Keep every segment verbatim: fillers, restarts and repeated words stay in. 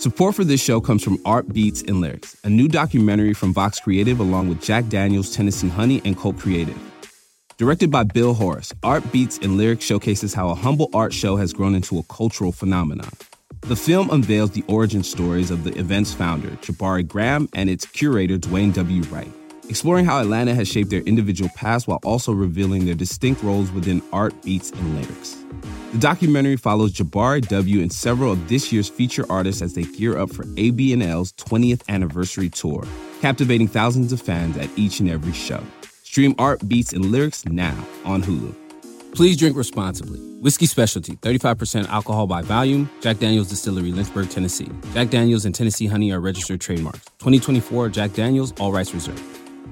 Support for this show comes from Art Beats and Lyrics, a new documentary from Vox Creative along with Jack Daniels, Tennessee Honey, and Cult Creative. Directed by Bill Horace, Art Beats and Lyrics showcases how a humble art show has grown into a cultural phenomenon. The film unveils the origin stories of the event's founder, Jabari Graham, and its curator, Dwayne W. Wright, exploring how Atlanta has shaped their individual paths while also revealing their distinct roles within Art Beats and Lyrics. The documentary follows Jabari W. and several of this year's feature artists as they gear up for A B N L's twentieth anniversary tour, captivating thousands of fans at each and every show. Stream Art Beats and Lyrics now on Hulu. Please drink responsibly. Whiskey Specialty, thirty-five percent alcohol by volume. Jack Daniels Distillery, Lynchburg, Tennessee. Jack Daniels and Tennessee Honey are registered trademarks. twenty twenty-four Jack Daniels, all rights reserved.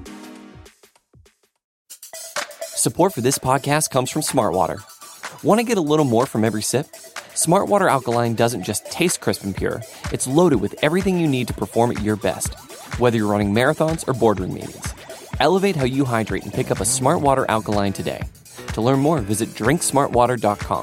Support for this podcast comes from Smartwater. Want to get a little more from every sip? Smartwater Alkaline doesn't just taste crisp and pure. It's loaded with everything you need to perform at your best, whether you're running marathons or boardroom meetings. Elevate how you hydrate and pick up a Smartwater Alkaline today. To learn more, visit drink smart water dot com.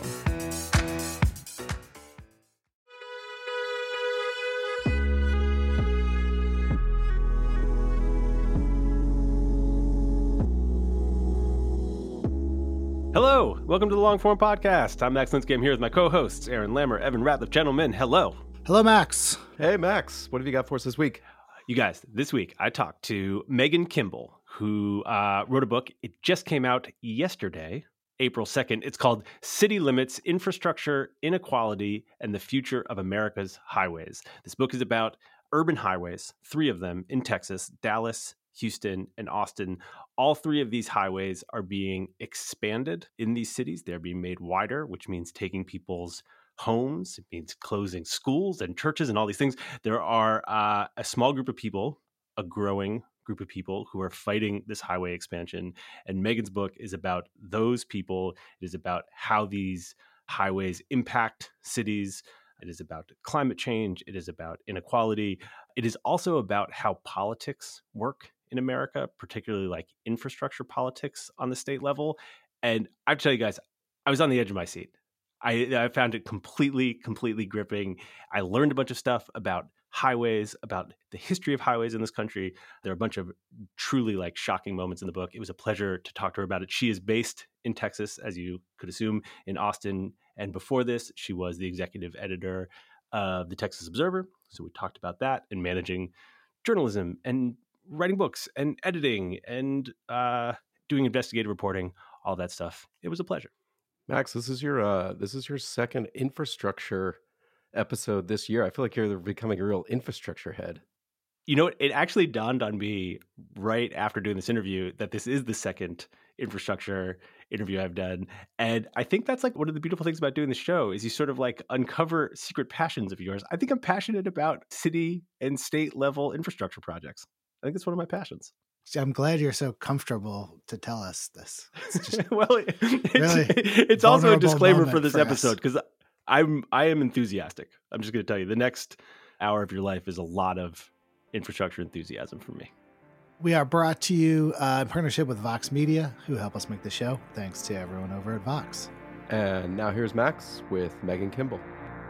Hello, welcome to the Long Form Podcast. I'm Max Linsky. I'm here with my co-hosts, Aaron Lammer, Evan Ratliff. Gentlemen, hello. Hello, Max. Hey, Max. What have you got for us this week? You guys, this week I talked to Megan Kimball, who uh, wrote a book. It just came out yesterday, April second. It's called City Limits, Infrastructure, Inequality, and the Future of America's Highways. This book is about urban highways, three of them in Texas, Dallas, Houston, and Austin. All three of these highways are being expanded in these cities. They're being made wider, which means taking people's homes. It means closing schools and churches and all these things. There are uh, a small group of people, a growing group of people who are fighting this highway expansion. And Megan's book is about those people. It is about how these highways impact cities. It is about climate change. It is about inequality. It is also about how politics work in America, particularly like infrastructure politics on the state level. And I tell you guys, I was on the edge of my seat. I, I found it completely, completely gripping. I learned a bunch of stuff about highways, about the history of highways in this country. There are a bunch of truly like shocking moments in the book. It was a pleasure to talk to her about it. She is based in Texas, as you could assume, in Austin. And before this, she was the executive editor of the Texas Observer. So we talked about that and managing journalism and writing books and editing and uh, doing investigative reporting, all that stuff. It was a pleasure. Max, this is your uh, this is your second infrastructure episode this year. I feel like you're becoming a real infrastructure head. You know, it actually dawned on me right after doing this interview that this is the second infrastructure interview I've done. And I think that's like one of the beautiful things about doing the show is you sort of like uncover secret passions of yours. I think I'm passionate about city and state level infrastructure projects. I think it's one of my passions. I'm glad you're so comfortable to tell us this. It's just well, it's, really it's also a disclaimer for this for episode because I'm I am enthusiastic. I'm just going to tell you the next hour of your life is a lot of infrastructure enthusiasm for me. We are brought to you uh, in partnership with Vox Media, who help us make the show. Thanks to everyone over at Vox. And now here's Max with Megan Kimball.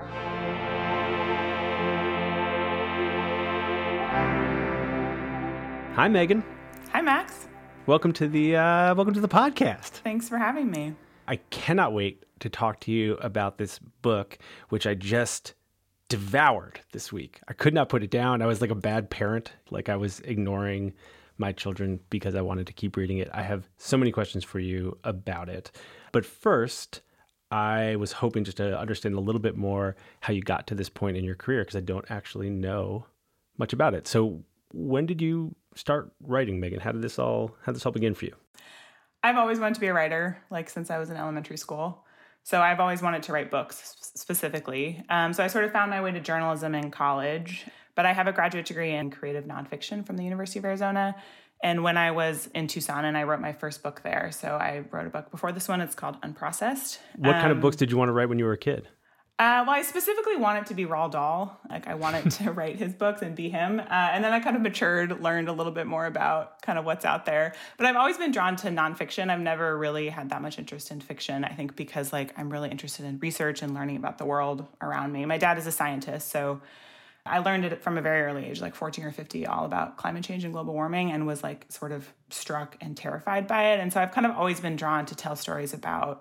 Hi, Megan. Hi, Max. Welcome to the uh, welcome to the podcast. Thanks for having me. I cannot wait to talk to you about this book, which I just devoured this week. I could not put it down. I was like a bad parent, like I was ignoring my children because I wanted to keep reading it. I have so many questions for you about it. But first, I was hoping just to understand a little bit more how you got to this point in your career because I don't actually know much about it. So when did you start writing, Megan? How did this all how did this all begin for you? I've always wanted to be a writer, like since I was in elementary school. So I've always wanted to write books specifically. Um, so I sort of found my way to journalism in college, but I have a graduate degree in creative nonfiction from the University of Arizona. And when I was in Tucson, and I wrote my first book there. So I wrote a book before this one. It's called Unprocessed. What um, kind of books did you want to write when you were a kid? Uh, well, I specifically wanted to be Roald Dahl. Like I wanted to write his books and be him. Uh, and then I kind of matured, learned a little bit more about kind of what's out there. But I've always been drawn to nonfiction. I've never really had that much interest in fiction. I think because like I'm really interested in research and learning about the world around me. My dad is a scientist, so I learned it from a very early age, like fourteen or fifteen, all about climate change and global warming, and was like sort of struck and terrified by it. And so I've kind of always been drawn to tell stories about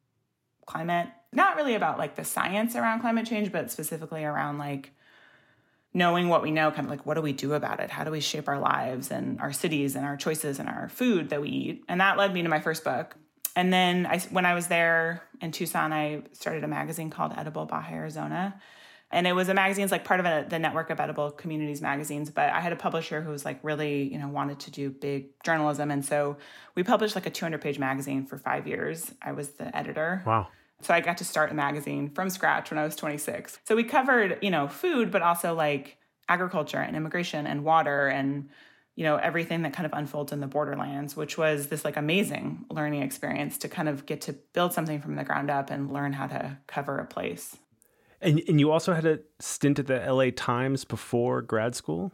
climate, not really about like the science around climate change, but specifically around like knowing what we know, kind of like what do we do about it? How do we shape our lives and our cities and our choices and our food that we eat? And that led me to my first book. And then I, when I was there in Tucson, I started a magazine called Edible Baja Arizona. And it was a magazine, it's like part of a, the network of edible communities magazines. But I had a publisher who was like really, you know, wanted to do big journalism. And so we published like a two hundred page magazine for five years. I was the editor. Wow. So I got to start a magazine from scratch when I was twenty-six. So we covered, you know, food, but also like agriculture and immigration and water and, you know, everything that kind of unfolds in the borderlands, which was this like amazing learning experience to kind of get to build something from the ground up and learn how to cover a place. And and you also had a stint at the L A Times before grad school?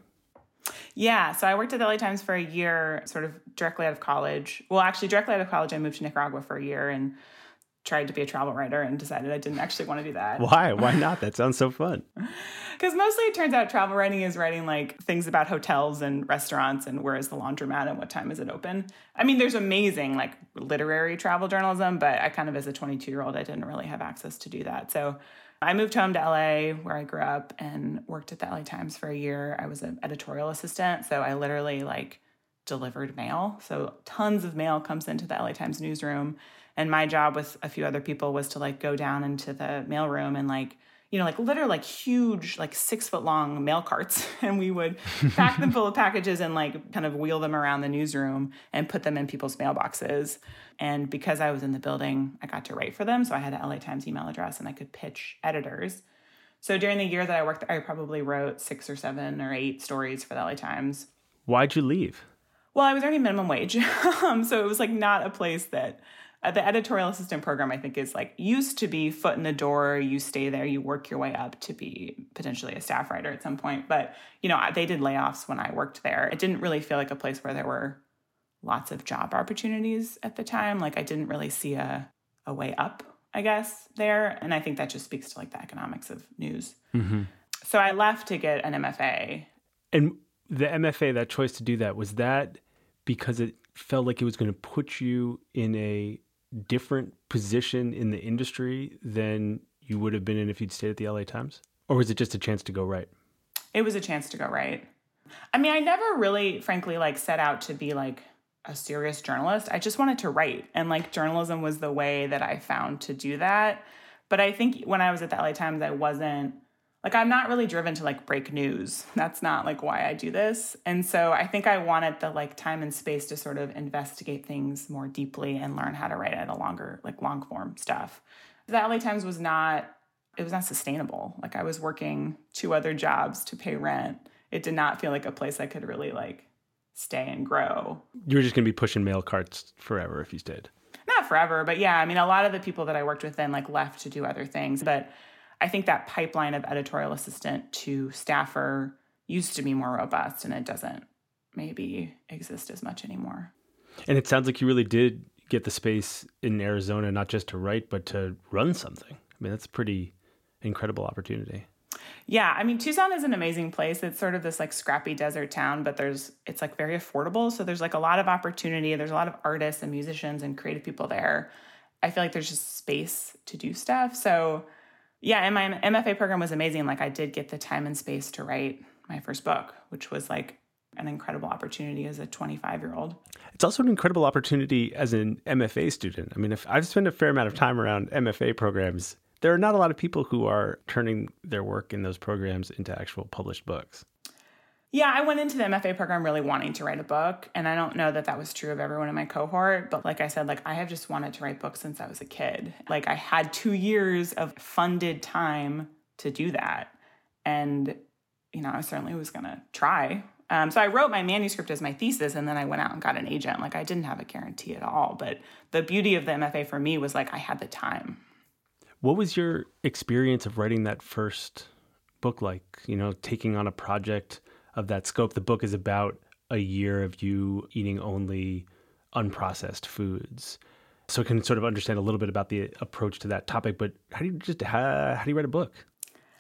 Yeah, so I worked at the L A Times for a year, sort of directly out of college. Well, actually, directly out of college, I moved to Nicaragua for a year and tried to be a travel writer and decided I didn't actually want to do that. Why? Why not? That sounds so fun. Because mostly it turns out travel writing is writing like things about hotels and restaurants and where is the laundromat and what time is it open. I mean, there's amazing like literary travel journalism, but I kind of as a twenty-two-year-old, I didn't really have access to do that. So I moved home to L A where I grew up and worked at the L A Times for a year. I was an editorial assistant. So I literally like delivered mail. So tons of mail comes into the L A Times newsroom. And my job with a few other people was to like go down into the mailroom and like, you know, like literally like huge, like six foot long mail carts. And we would pack them full of packages and like kind of wheel them around the newsroom and put them in people's mailboxes. And because I was in the building, I got to write for them. So I had an L A Times email address and I could pitch editors. So during the year that I worked, I probably wrote six or seven or eight stories for the L A Times. Why'd you leave? Well, I was earning minimum wage. um, so it was like not a place that... Uh, the editorial assistant program, I think, is like used to be foot in the door. You stay there, you work your way up to be potentially a staff writer at some point. But, you know, they did layoffs when I worked there. It didn't really feel like a place where there were lots of job opportunities at the time. Like I didn't really see a, a way up, I guess, there. And I think that just speaks to like the economics of news. Mm-hmm. So I left to get an M F A. And the M F A, that choice to do that, was that because it felt like it was going to put you in a different position in the industry than you would have been in if you'd stayed at the L A Times? Or was it just a chance to go write? It was a chance to go write. I mean, I never really, frankly, like set out to be like a serious journalist. I just wanted to write. And like journalism was the way that I found to do that. But I think when I was at the L A Times, I wasn't, like, I'm not really driven to like break news. That's not like why I do this. And so I think I wanted the like time and space to sort of investigate things more deeply and learn how to write at a longer, like long form stuff. The L A Times was not, it was not sustainable. Like I was working two other jobs to pay rent. It did not feel like a place I could really like stay and grow. You were just going to be pushing mail carts forever if you stayed. Not forever, but yeah, I mean, a lot of the people that I worked with then like left to do other things. But I think that pipeline of editorial assistant to staffer used to be more robust, and it doesn't maybe exist as much anymore. And it sounds like you really did get the space in Arizona, not just to write, but to run something. I mean, that's a pretty incredible opportunity. Yeah, I mean, Tucson is an amazing place. It's sort of this like scrappy desert town, but there's it's like very affordable. So there's like a lot of opportunity. There's a lot of artists and musicians and creative people there. I feel like there's just space to do stuff. So yeah, and my M F A program was amazing. Like I did get the time and space to write my first book, which was like an incredible opportunity as a twenty-five-year-old. It's also an incredible opportunity as an M F A student. I mean, if I've spent a fair amount of time around M F A programs, there are not a lot of people who are turning their work in those programs into actual published books. Yeah, I went into the M F A program really wanting to write a book, and I don't know that that was true of everyone in my cohort, but like I said, like I have just wanted to write books since I was a kid. Like I had two years of funded time to do that, and you know, I certainly was going to try. Um, so I wrote my manuscript as my thesis, and then I went out and got an agent. Like I didn't have a guarantee at all, but the beauty of the M F A for me was like I had the time. What was your experience of writing that first book like, you know, taking on a project of that scope? The book is about a year of you eating only unprocessed foods. So I can sort of understand a little bit about the approach to that topic, but how do you just, how, how do you write a book?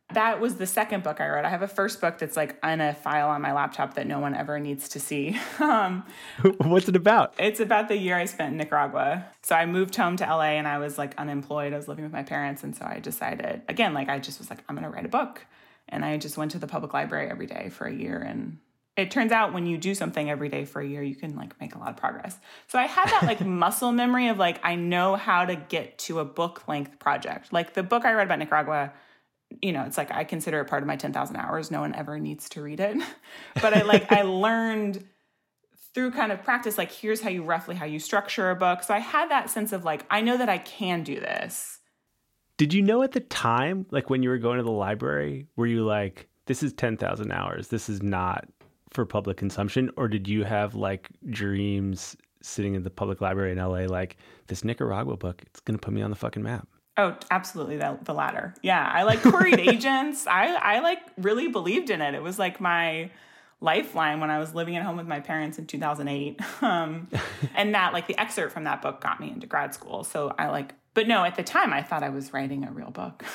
That was the second book I wrote. I have a first book that's like in a file on my laptop that no one ever needs to see. um, What's it about? It's about the year I spent in Nicaragua. So I moved home to L A and I was like unemployed. I was living with my parents. And so I decided, again, like I just was like, I'm going to write a book. And I just went to the public library every day for a year. And it turns out when you do something every day for a year, you can like make a lot of progress. So I had that like muscle memory of like, I know how to get to a book length project. Like the book I read about Nicaragua, you know, it's like I consider it part of my ten thousand hours. No one ever needs to read it. But I like, I learned through kind of practice, like, here's how you roughly how you structure a book. So I had that sense of like, I know that I can do this. Did you know at the time, like when you were going to the library, were you like, this is ten thousand hours, this is not for public consumption? Or did you have like dreams sitting in the public library in L A, like this Nicaragua book, it's going to put me on the fucking map? Oh, absolutely. The, the latter. Yeah. I like queried agents. I, I like really believed in it. It was like my lifeline when I was living at home with my parents in two thousand eight. Um, and that like the excerpt from that book got me into grad school. So I like, but no, at the time I thought I was writing a real book.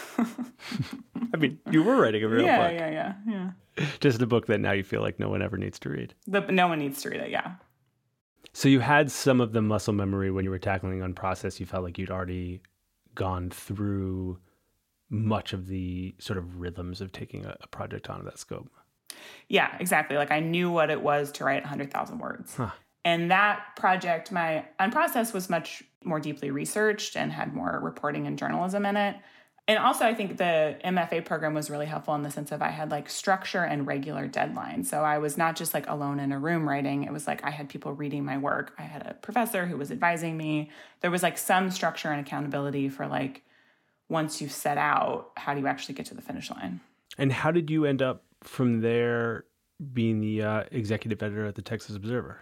I mean, you were writing a real yeah, book. Yeah, yeah, yeah. Just a book that now you feel like no one ever needs to read. The, no one needs to read it. Yeah. So you had some of the muscle memory when you were tackling Unprocessed. You felt like you'd already gone through much of the sort of rhythms of taking a, a project on that scope. Yeah, exactly. Like I knew what it was to write one hundred thousand words. Huh. And that project, my Unprocessed, was much more deeply researched and had more reporting and journalism in it. And also I think the M F A program was really helpful in the sense of I had like structure and regular deadlines. So I was not just like alone in a room writing. It was like I had people reading my work. I had a professor who was advising me. There was like some structure and accountability for like, once you've set out, how do you actually get to the finish line? And how did you end up from there being the uh, executive editor at the Texas Observer?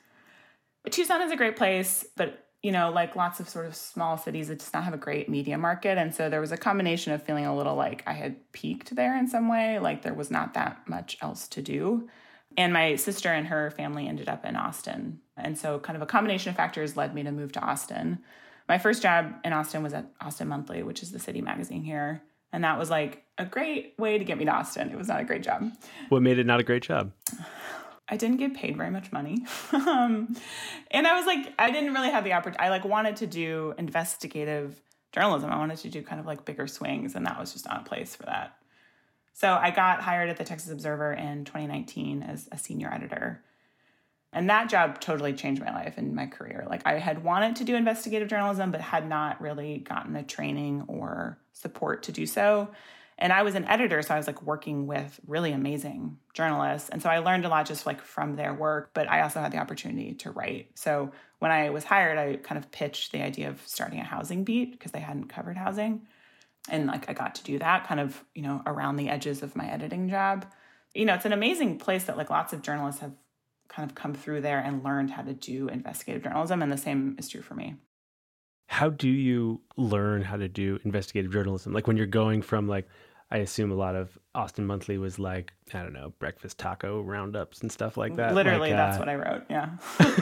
Tucson is a great place, but you know, like lots of sort of small cities, it does not have a great media market. And so there was a combination of feeling a little like I had peaked there in some way, like there was not that much else to do. And my sister and her family ended up in Austin. And so kind of a combination of factors led me to move to Austin. My first job in Austin was at Austin Monthly, which is the city magazine here. And that was like a great way to get me to Austin. It was not a great job. What made it not a great job? I didn't get paid very much money. um, and I was like, I didn't really have the opportunity. I like wanted to do investigative journalism. I wanted to do kind of like bigger swings, and that was just not a place for that. So I got hired at the Texas Observer in twenty nineteen as a senior editor. And that job totally changed my life and my career. Like I had wanted to do investigative journalism, but had not really gotten the training or support to do so. And I was an editor, so I was like working with really amazing journalists. And so I learned a lot just like from their work, but I also had the opportunity to write. So when I was hired, I kind of pitched the idea of starting a housing beat because they hadn't covered housing. And like I got to do that kind of, you know, around the edges of my editing job. You know, it's an amazing place that like lots of journalists have kind of come through there and learned how to do investigative journalism. And the same is true for me. How do you learn how to do investigative journalism? Like when you're going from like, I assume a lot of Austin Monthly was like, I don't know, breakfast taco roundups and stuff like that. Literally, like, that's uh, what I wrote. Yeah.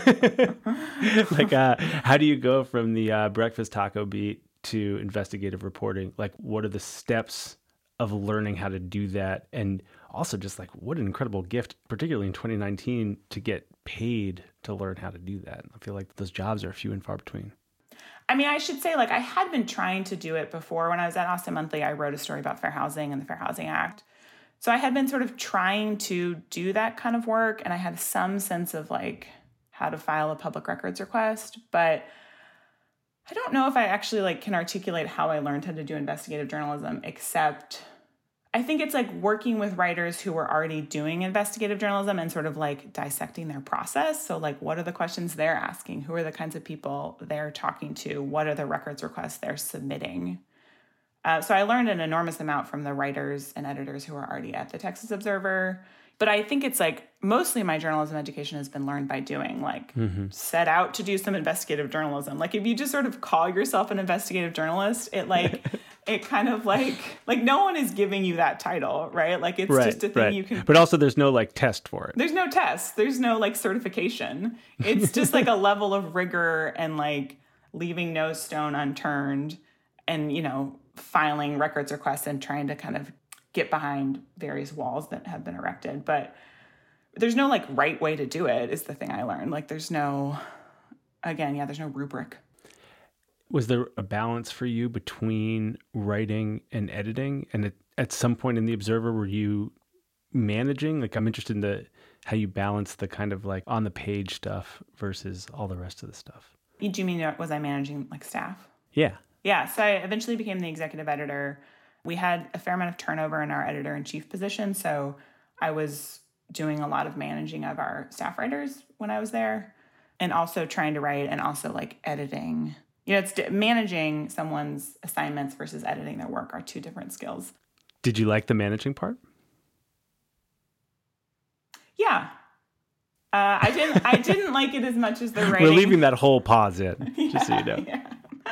like, uh, how do you go from the uh, breakfast taco beat to investigative reporting? Like, what are the steps of learning how to do that? And also just like, what an incredible gift, particularly in twenty nineteen, to get paid to learn how to do that. I feel like those jobs are few and far between. I mean, I should say, like, I had been trying to do it before. When I was at Austin Monthly, I wrote a story about fair housing and the Fair Housing Act. So I had been sort of trying to do that kind of work, and I had some sense of, like, how to file a public records request. But I don't know if I actually, like, can articulate how I learned how to do investigative journalism, except I think it's, like, working with writers who were already doing investigative journalism and sort of, like, dissecting their process. So, like, what are the questions they're asking? Who are the kinds of people they're talking to? What are the records requests they're submitting? Uh, so I learned an enormous amount from the writers and editors who are already at the Texas Observer. But I think it's, like, mostly my journalism education has been learned by doing, like, mm-hmm. set out to do some investigative journalism. Like, if you just sort of call yourself an investigative journalist, it, like... it kind of like, like no one is giving you that title, right? Like it's right, just a thing right. you can... But also there's no like test for it. There's no test. There's no like certification. It's just like a level of rigor and like leaving no stone unturned and, you know, filing records requests and trying to kind of get behind various walls that have been erected. But there's no like right way to do it is the thing I learned. Like there's no, again, yeah, there's no rubric. Was there a balance for you between writing and editing? And at, at some point in The Observer, were you managing? Like, I'm interested in the how you balance the kind of like on the page stuff versus all the rest of the stuff. Do you mean, was I managing like staff? Yeah. Yeah. So I eventually became the executive editor. We had a fair amount of turnover in our editor-in-chief position. So I was doing a lot of managing of our staff writers when I was there, and also trying to write and also like editing. You know, it's managing someone's assignments versus editing their work are two different skills. Did you like the managing part? Yeah. Uh, I didn't I didn't like it as much as the writing. We're leaving that whole pause in, yeah, just so you know. Yeah.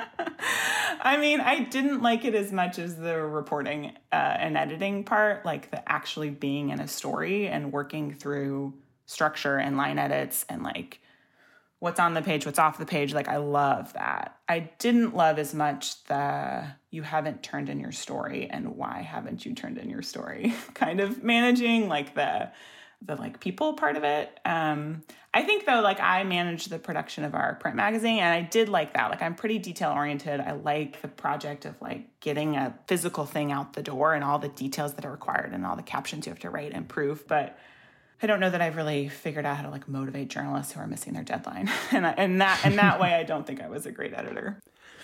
I mean, I didn't like it as much as the reporting uh, and editing part, like the actually being in a story and working through structure and line edits and like what's on the page, what's off the page. Like, I love that. I didn't love as much the you haven't turned in your story and why haven't you turned in your story kind of managing like the the like people part of it. Um, I think though, like I managed the production of our print magazine and I did like that. Like I'm pretty detail oriented. I like the project of like getting a physical thing out the door and all the details that are required and all the captions you have to write and proof. But I don't know that I've really figured out how to like motivate journalists who are missing their deadline. and I, and that, and that way, I don't think I was a great editor.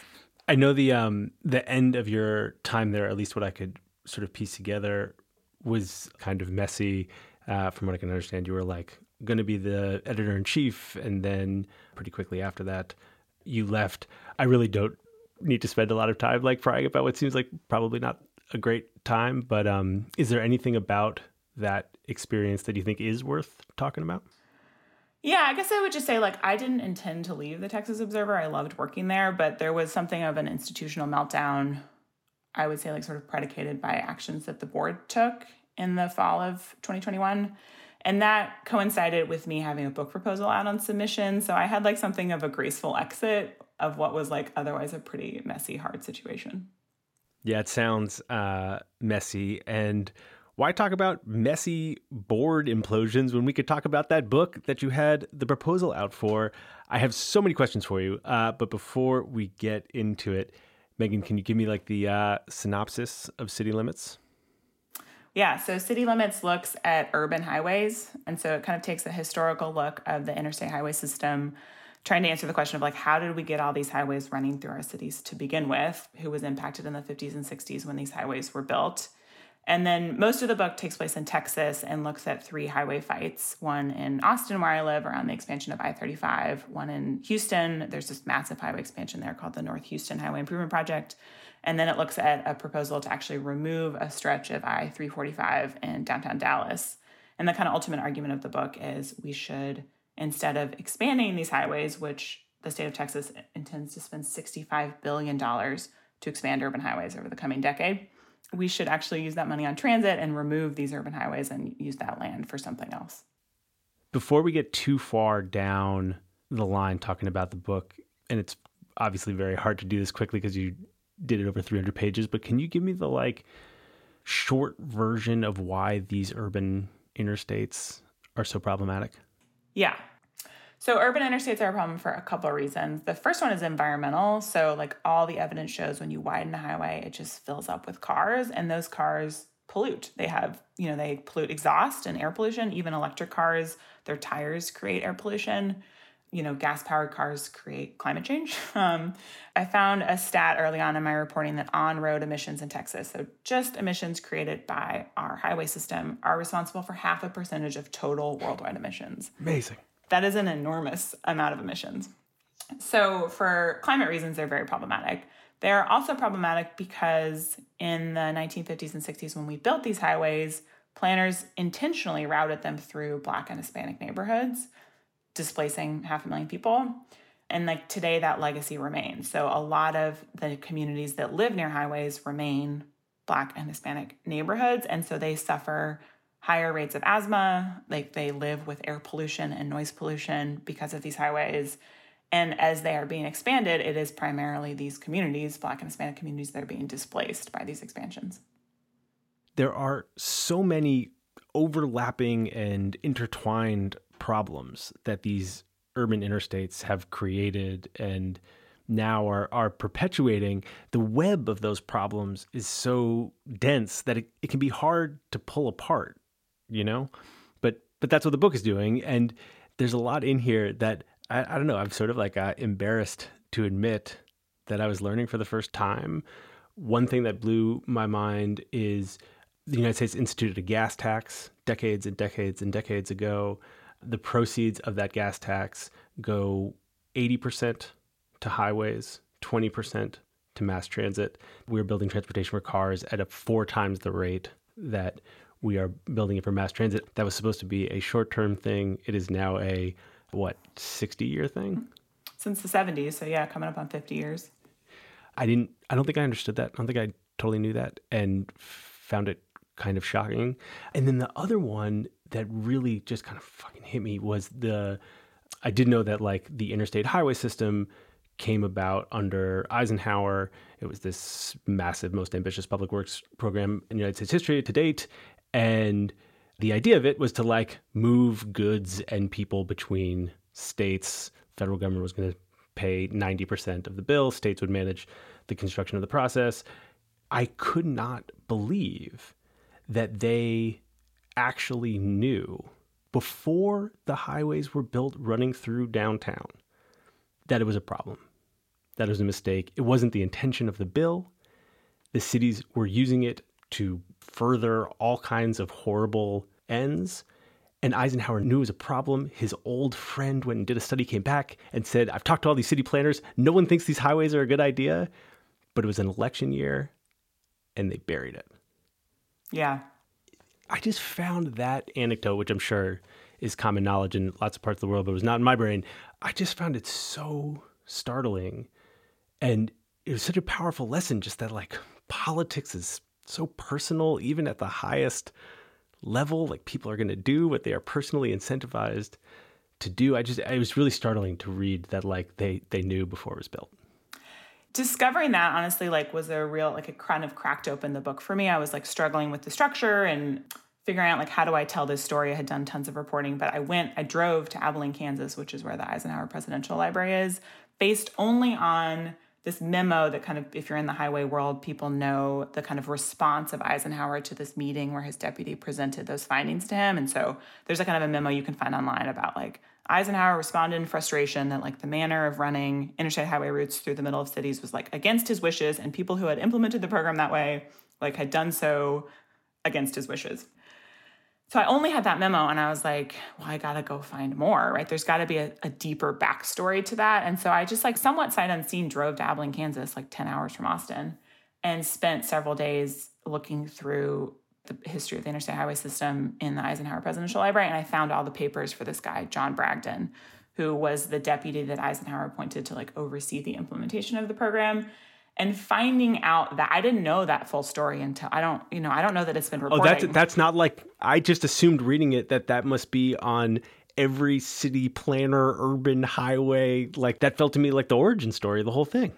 I know the, um, the end of your time there, at least what I could sort of piece together, was kind of messy. Uh, from what I can understand, you were like going to be the editor-in-chief, and then pretty quickly after that, you left. I really don't need to spend a lot of time like prying about what seems like probably not a great time, but um, is there anything about that experience that you think is worth talking about? Yeah, I guess I would just say, like, I didn't intend to leave the Texas Observer. I loved working there, but there was something of an institutional meltdown, I would say, like, sort of predicated by actions that the board took in the fall of twenty twenty-one. And that coincided with me having a book proposal out on submission. So I had like something of a graceful exit of what was like otherwise a pretty messy, hard situation. Yeah, it sounds uh, messy. And why talk about messy board implosions when we could talk about that book that you had the proposal out for? I have so many questions for you. Uh, but before we get into it, Megan, can you give me like the uh, synopsis of City Limits? Yeah, so City Limits looks at urban highways, and so it kind of takes a historical look of the interstate highway system, trying to answer the question of like, how did we get all these highways running through our cities to begin with? Who was impacted in the fifties and sixties when these highways were built? And then most of the book takes place in Texas and looks at three highway fights, one in Austin where I live around the expansion of I thirty-five, one in Houston. There's this massive highway expansion there called the North Houston Highway Improvement Project. And then it looks at a proposal to actually remove a stretch of I three forty-five in downtown Dallas. And the kind of ultimate argument of the book is we should, instead of expanding these highways, which the state of Texas intends to spend sixty-five billion dollars to expand urban highways over the coming decade, we should actually use that money on transit and remove these urban highways and use that land for something else. Before we get too far down the line talking about the book, and it's obviously very hard to do this quickly because you did it over three hundred pages, but can you give me the like short version of why these urban interstates are so problematic? Yeah. So urban interstates are a problem for a couple of reasons. The first one is environmental. So like all the evidence shows when you widen a highway, it just fills up with cars, and those cars pollute. They have, you know, they pollute exhaust and air pollution. Even electric cars, their tires create air pollution. You know, gas-powered cars create climate change. Um, I found a stat early on in my reporting that on-road emissions in Texas, so just emissions created by our highway system, are responsible for half a percentage of total worldwide emissions. Amazing. That is an enormous amount of emissions. So for climate reasons, they're very problematic. They're also problematic because in the nineteen fifties and sixties, when we built these highways, planners intentionally routed them through Black and Hispanic neighborhoods, displacing half a million people. And like today, that legacy remains. So a lot of the communities that live near highways remain Black and Hispanic neighborhoods. And so they suffer higher rates of asthma. Like they live with air pollution and noise pollution because of these highways. And as they are being expanded, it is primarily these communities, Black and Hispanic communities, that are being displaced by these expansions. there are so many overlapping and intertwined problems that these urban interstates have created and now are, are perpetuating. The web of those problems is so dense that it, it can be hard to pull apart, you know? But but that's what the book is doing. And there's a lot in here that, I, I don't know, I'm sort of like uh, embarrassed to admit that I was learning for the first time. One thing that blew my mind is the United States instituted a gas tax decades and decades and decades ago. The proceeds of that gas tax go eighty percent to highways, twenty percent to mass transit. We're building transportation for cars at a four times the rate that we are building it for mass transit. That was supposed to be a short-term thing. It is now a, what, sixty-year thing? Since the seventies, so yeah, coming up on fifty years. I didn't, I don't think I understood that. I don't think I totally knew that and found it kind of shocking. And then the other one that really just kind of fucking hit me was the, I did know that like the interstate highway system came about under Eisenhower. It was this massive, most ambitious public works program in United States history to date. And the idea of it was to like move goods and people between states. Federal government was going to pay ninety percent of the bill. States would manage the construction of the process. I could not believe that they actually knew before the highways were built running through downtown that it was a problem, that it was a mistake. It wasn't the intention of the bill. The cities were using it to further all kinds of horrible ends. And Eisenhower knew it was a problem. His old friend went and did a study, came back and said, I've talked to all these city planners. No one thinks these highways are a good idea. But it was an election year and they buried it. Yeah. I just found that anecdote, which I'm sure is common knowledge in lots of parts of the world, but it was not in my brain. I just found it so startling. And it was such a powerful lesson, just that like politics is so personal, even at the highest level. Like people are going to do what they are personally incentivized to do. I just, it was really startling to read that like they, they knew before it was built. Discovering that honestly, like was a real, like it kind of cracked open the book for me. I was like struggling with the structure and figuring out like, how do I tell this story? I had done tons of reporting, but I went, I drove to Abilene, Kansas, which is where the Eisenhower Presidential Library is, based only on this memo that kind of, if you're in the highway world, people know the kind of response of Eisenhower to this meeting where his deputy presented those findings to him. And so there's a kind of a memo you can find online about like Eisenhower responded in frustration that like the manner of running interstate highway routes through the middle of cities was like against his wishes, and people who had implemented the program that way like had done so against his wishes. So I only had that memo and I was like, well, I got to go find more, right? There's got to be a, a deeper backstory to that. And so I just like somewhat sight unseen drove to Abilene, Kansas, like ten hours from Austin, and spent several days looking through the history of the interstate highway system in the Eisenhower Presidential Library. And I found all the papers for this guy, John Bragdon, who was the deputy that Eisenhower appointed to like oversee the implementation of the program. And finding out that I didn't know that full story until I don't, you know, I don't know that it's been reported. Oh, that's, that's not like, I just assumed reading it that that must be on every city planner, urban highway. Like that felt to me like the origin story of the whole thing.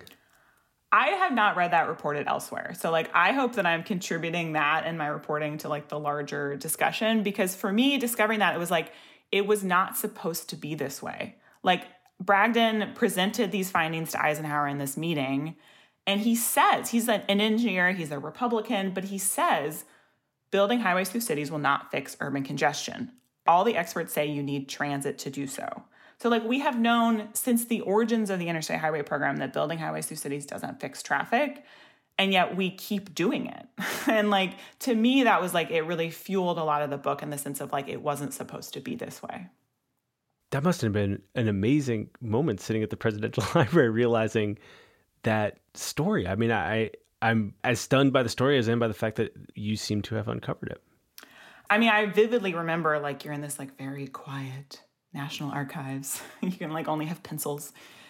I have not read that reported elsewhere. So like, I hope that I'm contributing that in my reporting to like the larger discussion, because for me, discovering that it was like, it was not supposed to be this way. Like Bragdon presented these findings to Eisenhower in this meeting. And he says, he's an engineer, he's a Republican, but he says, building highways through cities will not fix urban congestion. All the experts say you need transit to do so. So like we have known since the origins of the Interstate Highway Program that building highways through cities doesn't fix traffic, and yet we keep doing it. And like, to me, that was like, it really fueled a lot of the book in the sense of like, it wasn't supposed to be this way. That must have been an amazing moment sitting at the Presidential Library realizing that story. I mean, I, I'm as stunned by the story as I am by the fact that you seem to have uncovered it. I mean, I vividly remember like you're in this like very quiet National Archives. You can like only have pencils,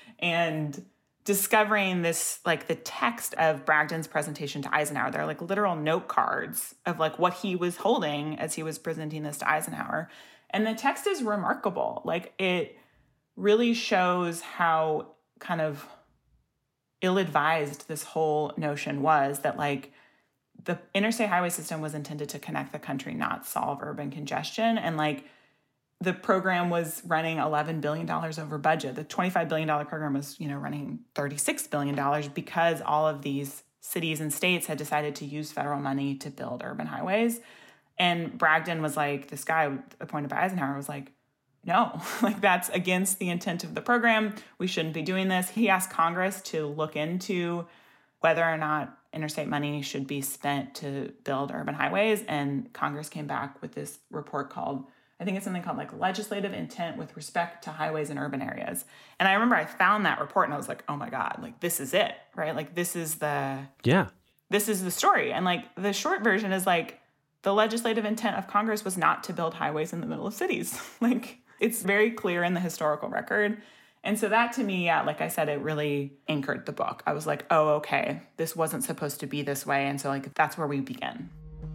and discovering this, like the text of Bragdon's presentation to Eisenhower. They're like literal note cards of like what he was holding as he was presenting this to Eisenhower. And the text is remarkable. Like it really shows how kind of ill-advised this whole notion was that like the interstate highway system was intended to connect the country, not solve urban congestion. And like the program was running eleven billion dollars over budget. The twenty-five billion dollars program was, you know, running thirty-six billion dollars because all of these cities and states had decided to use federal money to build urban highways. And Bragdon was like, this guy appointed by Eisenhower was like, no, like that's against the intent of the program. We shouldn't be doing this. He asked Congress to look into whether or not interstate money should be spent to build urban highways. And Congress came back with this report called, I think it's something called like legislative intent with respect to highways in urban areas. And I remember I found that report and I was like, oh my God, like this is it, right? Like this is the, yeah, this is the story. And like the short version is like the legislative intent of Congress was not to build highways in the middle of cities. Like it's very clear in the historical record. And so that to me, yeah, like I said, it really anchored the book. I was like, oh, okay, this wasn't supposed to be this way. And so like that's where we begin.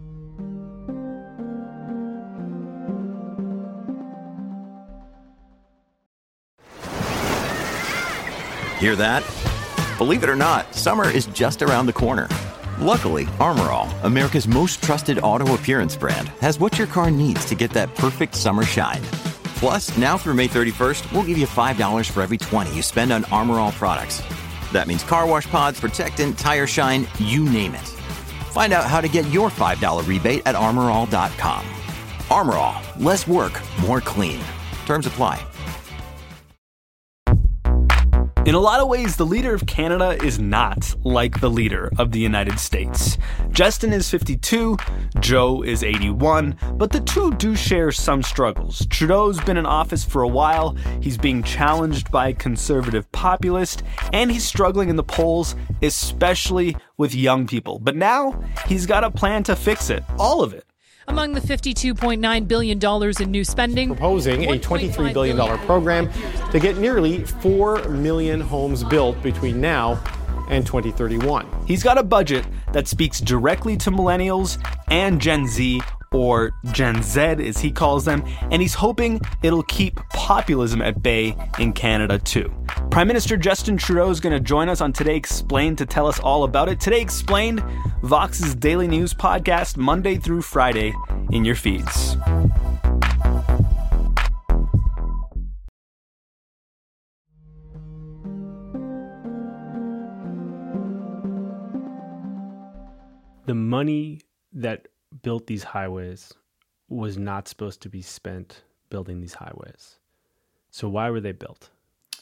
Hear that? Believe it or not, summer is just around the corner. Luckily, Armor All, America's most trusted auto appearance brand, has what your car needs to get that perfect summer shine. Plus, now through May thirty-first, we'll give you five dollars for every twenty you spend on Armor All products. That means car wash pods, protectant, tire shine, you name it. Find out how to get your five dollars rebate at armor all dot com. Armor All, less work, more clean. Terms apply. In a lot of ways, the leader of Canada is not like the leader of the United States. Justin is fifty-two, Joe is eighty-one, but the two do share some struggles. Trudeau's been in office for a while, he's being challenged by a conservative populist, and he's struggling in the polls, especially with young people. But now, he's got a plan to fix it, all of it. Among the fifty-two point nine billion dollars in new spending, proposing a twenty-three billion dollars program to get nearly four million homes built between now and twenty thirty-one. He's got a budget that speaks directly to millennials and Gen Z, or Gen Z as he calls them, and he's hoping it'll keep populism at bay in Canada too. Prime Minister Justin Trudeau is going to join us on Today Explained to tell us all about it. Today Explained, Vox's daily news podcast, Monday through Friday in your feeds. The money that built these highways was not supposed to be spent building these highways. So why were they built?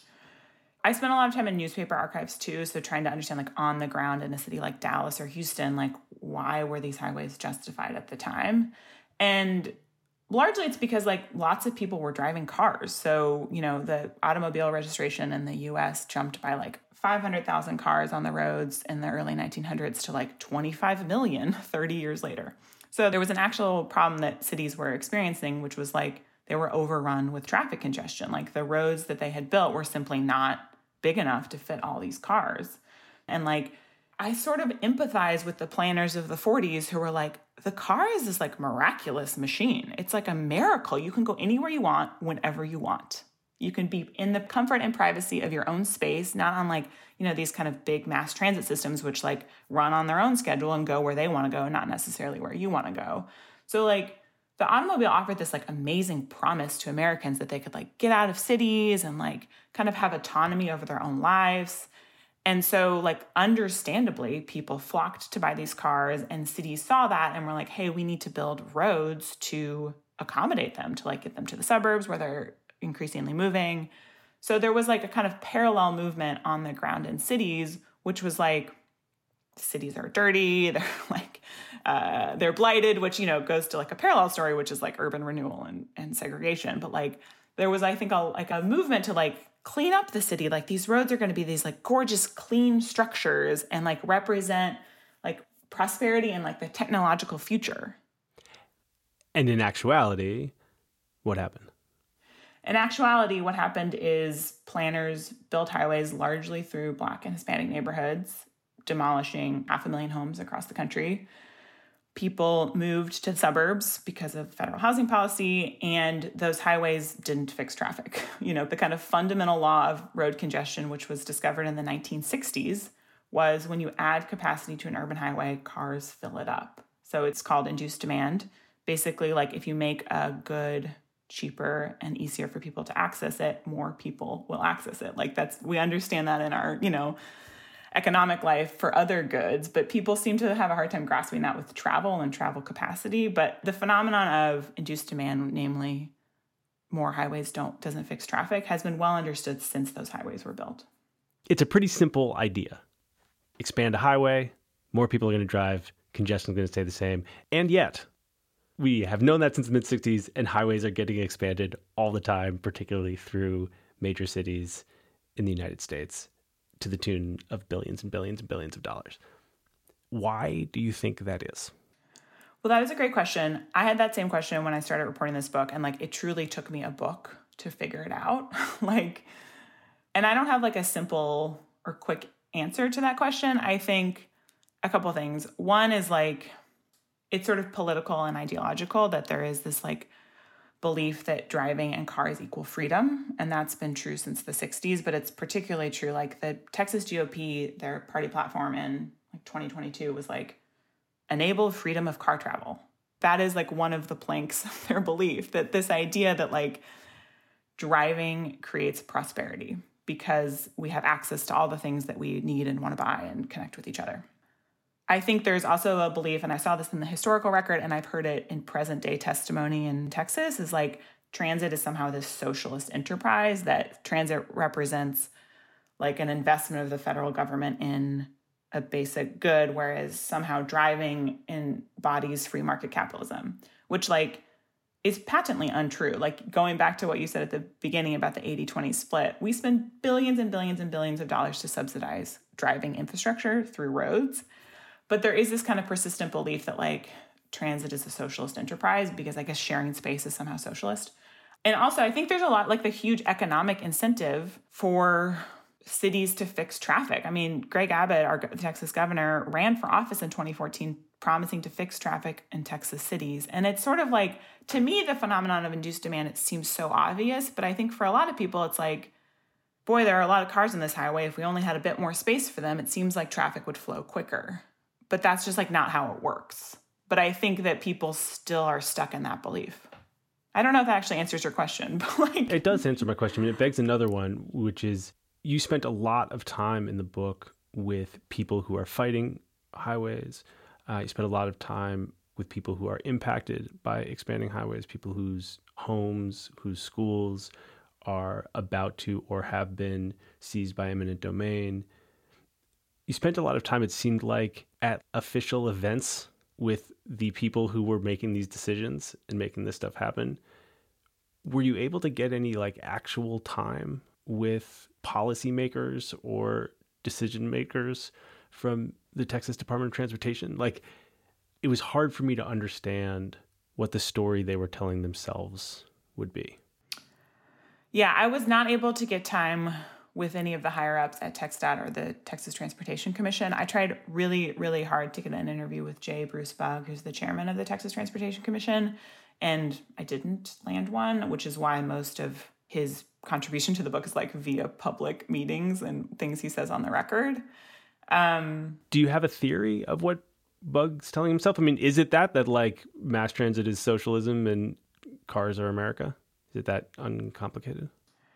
I spent a lot of time in newspaper archives too, so trying to understand like on the ground in a city like Dallas or Houston, like why were these highways justified at the time? And largely it's because like lots of people were driving cars. So, you know, the automobile registration in the U S jumped by like five hundred thousand cars on the roads in the early nineteen hundreds to like twenty-five million thirty years later. So there was an actual problem that cities were experiencing, which was like they were overrun with traffic congestion. Like the roads that they had built were simply not big enough to fit all these cars. And like, I sort of empathize with the planners of the forties who were like, the car is this like miraculous machine. It's like a miracle. You can go anywhere you want, whenever you want. You can be in the comfort and privacy of your own space, not unlike, you know, these kind of big mass transit systems, which like run on their own schedule and go where they want to go, not necessarily where you want to go. So like the automobile offered this like amazing promise to Americans that they could like get out of cities and like kind of have autonomy over their own lives. And so like understandably, people flocked to buy these cars and cities saw that and were like, hey, we need to build roads to accommodate them, to like get them to the suburbs where they're increasingly moving. So there was like a kind of parallel movement on the ground in cities, which was like, cities are dirty, they're like, uh, they're blighted, which, you know, goes to like a parallel story, which is like urban renewal and, and segregation. But like, there was, I think, a, like a movement to like clean up the city. Like these roads are going to be these like gorgeous, clean structures and like represent like prosperity and like the technological future. And in actuality, what happened? In actuality, what happened is planners built highways largely through Black and Hispanic neighborhoods, demolishing half a million homes across the country. People moved to the suburbs because of federal housing policy, and those highways didn't fix traffic. You know, the kind of fundamental law of road congestion, which was discovered in the nineteen sixties, was when you add capacity to an urban highway, cars fill it up. So it's called induced demand. Basically, like if you make a good cheaper and easier for people to access it, more people will access it. Like that's, we understand that in our, you know, economic life for other goods, but people seem to have a hard time grasping that with travel and travel capacity. But the phenomenon of induced demand, namely more highways don't, doesn't fix traffic, has been well understood since those highways were built. It's a pretty simple idea. Expand a highway, more people are going to drive, congestion is going to stay the same. And yet, we have known that since the mid-sixties, and highways are getting expanded all the time, particularly through major cities in the United States, to the tune of billions and billions and billions of dollars. Why do you think that is? Well, that is a great question. I had that same question when I started reporting this book, and like it truly took me a book to figure it out. like, and I don't have like a simple or quick answer to that question. I think a couple things. One is like, it's sort of political and ideological that there is this like belief that driving and cars equal freedom. And that's been true since the sixties, but it's particularly true. Like the Texas G O P, their party platform in like twenty twenty-two was like, enable freedom of car travel. That is like one of the planks of their belief, that this idea that like driving creates prosperity because we have access to all the things that we need and want to buy and connect with each other. I think there's also a belief, and I saw this in the historical record, and I've heard it in present day testimony in Texas, is like transit is somehow this socialist enterprise, that transit represents like an investment of the federal government in a basic good, whereas somehow driving embodies free market capitalism, which like is patently untrue. Like going back to what you said at the beginning about the eighty twenty split, we spend billions and billions and billions of dollars to subsidize driving infrastructure through roads. But there is this kind of persistent belief that like transit is a socialist enterprise because I guess sharing space is somehow socialist. And also I think there's a lot like the huge economic incentive for cities to fix traffic. I mean, Greg Abbott, our Texas governor, ran for office in twenty fourteen promising to fix traffic in Texas cities. And it's sort of like, to me, the phenomenon of induced demand, it seems so obvious, but I think for a lot of people, it's like, boy, there are a lot of cars on this highway. If we only had a bit more space for them, it seems like traffic would flow quicker. But that's just like not how it works. But I think that people still are stuck in that belief. I don't know if that actually answers your question, but like... It does answer my question. I mean, it begs another one, which is you spent a lot of time in the book with people who are fighting highways. Uh, you spent a lot of time with people who are impacted by expanding highways, people whose homes, whose schools are about to or have been seized by eminent domain. You spent a lot of time, it seemed like, at official events with the people who were making these decisions and making this stuff happen. Were you able to get any like actual time with policymakers or decision makers from the Texas Department of Transportation? Like, it was hard for me to understand what the story they were telling themselves would be. Yeah, I was not able to get time with any of the higher ups at TxDOT or the Texas Transportation Commission. I tried really, really hard to get an interview with Jay Bruce Bugg, who's the chairman of the Texas Transportation Commission, and I didn't land one, which is why most of his contribution to the book is like via public meetings and things he says on the record. Um, Do you have a theory of what Bugg's telling himself? I mean, is it that, that like mass transit is socialism and cars are America? Is it that uncomplicated?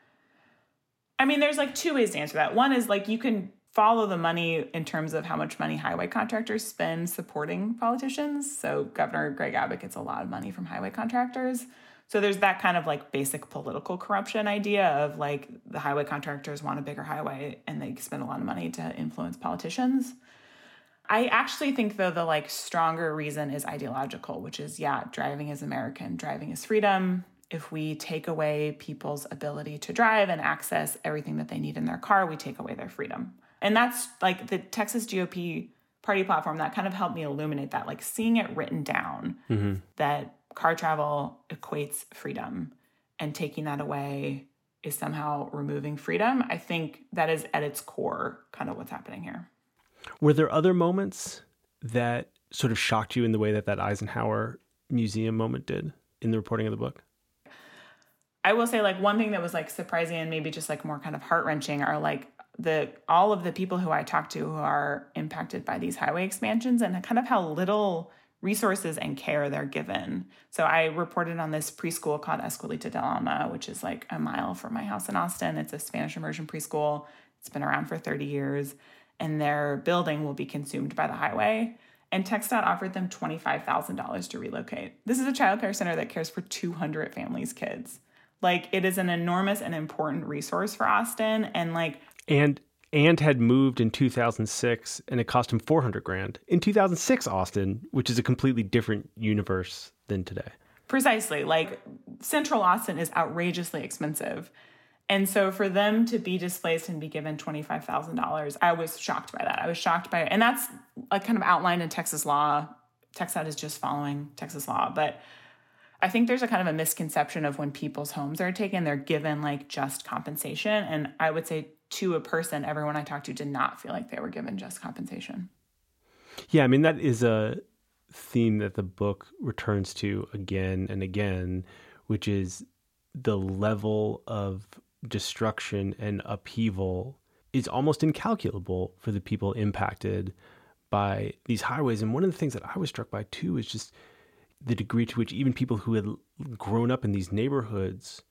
I mean, there's like two ways to answer that. One is like you can follow the money in terms of how much money highway contractors spend supporting politicians. So Governor Greg Abbott gets a lot of money from highway contractors. So there's that kind of like basic political corruption idea of like the highway contractors want a bigger highway and they spend a lot of money to influence politicians. I actually think, though, the like stronger reason is ideological, which is, yeah, driving is American, driving is freedom. If we take away people's ability to drive and access everything that they need in their car, we take away their freedom. And that's like the Texas G O P party platform that kind of helped me illuminate that, like seeing it written down, mm-hmm. that car travel equates freedom and taking that away is somehow removing freedom. I think that is at its core kind of what's happening here. Were there other moments that sort of shocked you in the way that that Eisenhower Museum moment did in the reporting of the book? I will say, like, one thing that was like surprising and maybe just like more kind of heart-wrenching are like the all of the people who I talk to who are impacted by these highway expansions and kind of how little resources and care they're given. So I reported on this preschool called Escuelita del Alma, which is like a mile from my house in Austin. It's a Spanish immersion preschool. It's been around for thirty years, and their building will be consumed by the highway. And TxDOT offered them twenty-five thousand dollars to relocate. This is a child care center that cares for two hundred families' kids. Like, it is an enormous and important resource for Austin. And like, and and had moved in two thousand six, and it cost him four hundred grand in two thousand six Austin, which is a completely different universe than today. Precisely. Like, Central Austin is outrageously expensive. And so for them to be displaced and be given twenty-five thousand dollars, I was shocked by that. I was shocked by it. And that's like kind of outlined in Texas law. TxDOT is just following Texas law. But I think there's a kind of a misconception of when people's homes are taken, they're given like just compensation. And I would say to a person, everyone I talked to did not feel like they were given just compensation. Yeah, I mean, that is a theme that the book returns to again and again, which is the level of destruction and upheaval is almost incalculable for the people impacted by these highways. And one of the things that I was struck by too is just the degree to which even people who had grown up in these neighborhoods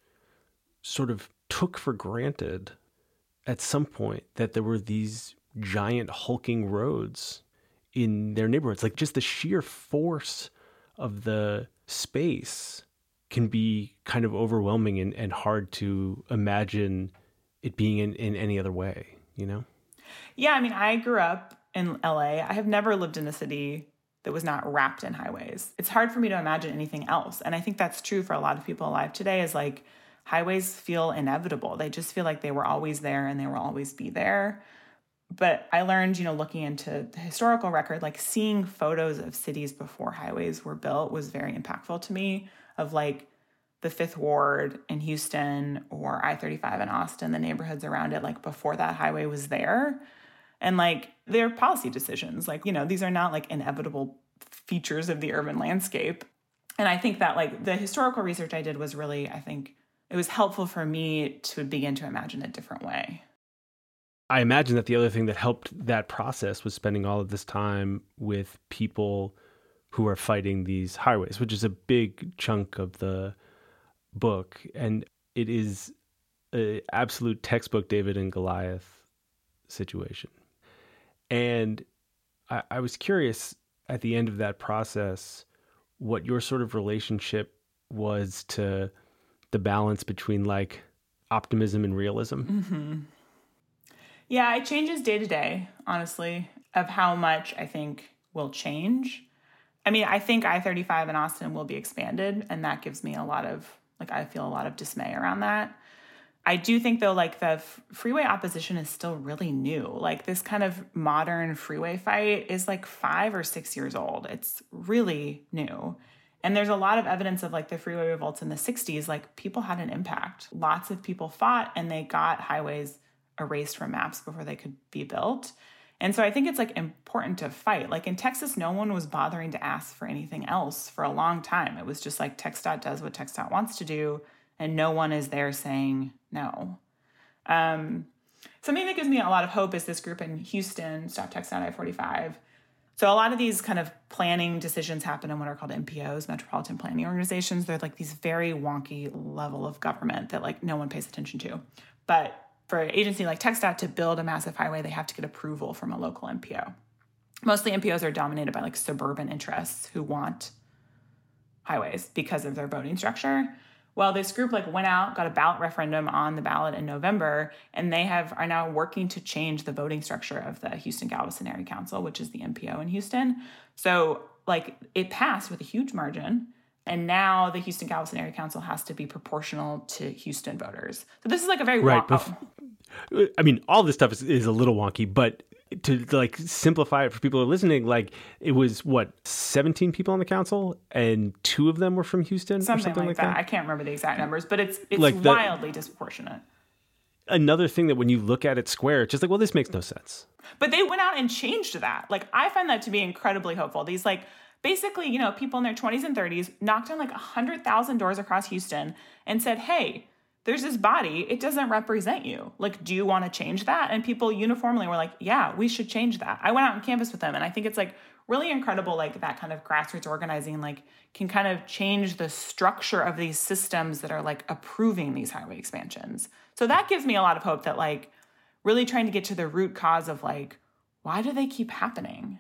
sort of took for granted at some point that there were these giant hulking roads in their neighborhoods. Like, just the sheer force of the space can be kind of overwhelming and, and hard to imagine it being in, in any other way, you know? Yeah, I mean, I grew up in L A. I have never lived in a city that was not wrapped in highways. It's hard for me to imagine anything else. And I think that's true for a lot of people alive today, is like, highways feel inevitable. They just feel like they were always there and they will always be there. But I learned, you know, looking into the historical record, like seeing photos of cities before highways were built was very impactful to me, of like the Fifth Ward in Houston or I thirty-five in Austin, the neighborhoods around it, like before that highway was there. And like, they're policy decisions. Like, you know, these are not like inevitable features of the urban landscape. And I think that like the historical research I did was really, I think it was helpful for me to begin to imagine a different way. I imagine that the other thing that helped that process was spending all of this time with people who are fighting these highways, which is a big chunk of the book. And it is an absolute textbook David and Goliath situation. And I, I was curious at the end of that process what your sort of relationship was to the balance between like optimism and realism. Mm-hmm. Yeah, it changes day to day, honestly, of how much I think will change. I mean, I think I thirty-five in Austin will be expanded, and that gives me a lot of, like, I feel a lot of dismay around that. I do think, though, like, the f- freeway opposition is still really new. Like, this kind of modern freeway fight is, like, five or six years old. It's really new. And there's a lot of evidence of, like, the freeway revolts in the sixties. Like, people had an impact. Lots of people fought, and they got highways erased from maps before they could be built. And so I think it's like important to fight. Like in Texas, no one was bothering to ask for anything else for a long time. It was just like TxDOT does what TxDOT wants to do, and no one is there saying no. Um, something that gives me a lot of hope is this group in Houston, Stop TxDOT I forty-five. So a lot of these kind of planning decisions happen in what are called M P Os, Metropolitan Planning Organizations. They're like these very wonky level of government that like no one pays attention to. But for an agency like TxDOT to build a massive highway, they have to get approval from a local M P O. Mostly M P Os are dominated by like suburban interests who want highways because of their voting structure. Well, this group like went out, got a ballot referendum on the ballot in November, and they have are now working to change the voting structure of the Houston Galveston Area Council, which is the M P O in Houston. So like it passed with a huge margin. And now the Houston Galveston Area Council has to be proportional to Houston voters. So this is like a very right. wonk- Bef- I mean, all this stuff is, is a little wonky, but to like simplify it for people who are listening, like it was what seventeen people on the council, and two of them were from Houston, something, or something like, like that. that. I can't remember the exact numbers, but it's it's like the, wildly disproportionate. Another thing that when you look at it square, it's just like, well, this makes no sense. But they went out and changed that. Like I find that to be incredibly hopeful. These like. Basically, you know, people in their twenties and thirties knocked on like one hundred thousand doors across Houston and said, hey, there's this body, it doesn't represent you. Like, do you want to change that? And people uniformly were like, yeah, we should change that. I went out on campus with them, and I think it's like really incredible, like that kind of grassroots organizing, like can kind of change the structure of these systems that are like approving these highway expansions. So that gives me a lot of hope that like really trying to get to the root cause of like, why do they keep happening?